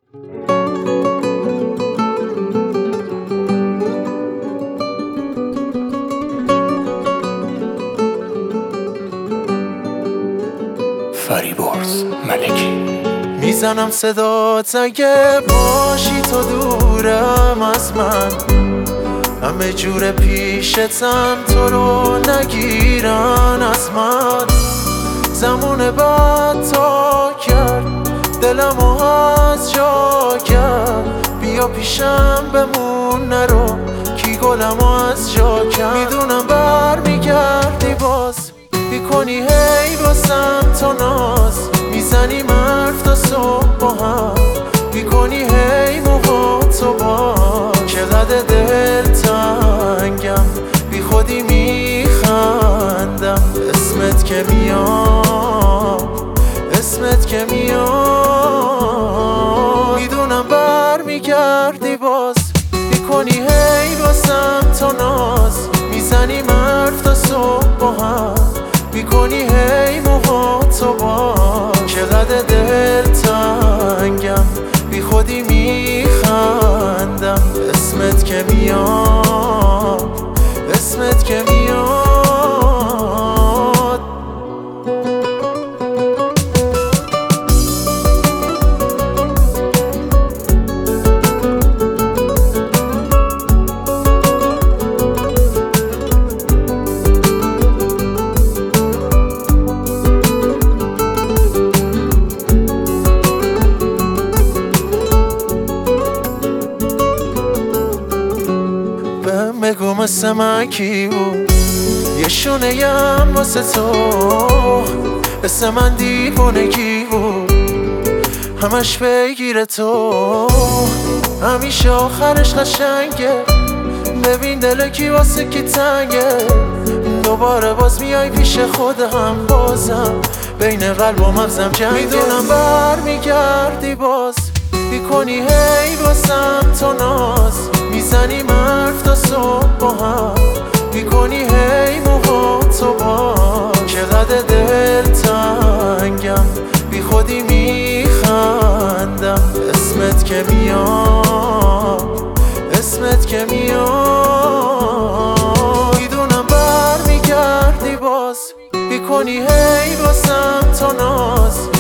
فریبرز ملکی. میزنم صدات اگه باشی تو دورم از من، همه جور پیشتم تو رو نگیرن از من. زمان بعد تا کرد دلمو از جا کرد، بیا پیشم بمون نرو کی گلمو از جا کرد. میدونم برمیگردی باز میکنی هی واسم تو ناز، میزنی حرف تا صبح با هم، میکنی هی موهاتو باز. چقدر دل تنگم بی خودی میخندم، اسمت که میاد اسمت که میاد. میدونم برمیگردی باز میکنی هی واسم تو ناز، میزنی حرف تا صبح با هم، میکنی هی موهاتو باز. چقدر دل تنگم بی خودی میخندم، اسمت که میاد اسمت که میاد. بگو مثل من کی بود یه شونه یم واسه تو، مثل من دیوونگی بود همش بگیره تو، همیشه آخرش قشنگه. ببین دل کی واسه کی تنگه، دوباره باز میای پیش خودم، بازم بین قلب و مغزم جنگه. میدونم برمیگردی باز میکنی هی واسم تو ناز، میزنی حرف تا صبح با هم، میکنی هی موهاتو باز. چقدر دل تنگم بی خودی میخندم، اسمت که میاد اسمت که میاد. میدونم برمیگردی باز میکنی هی واسم تو ناز،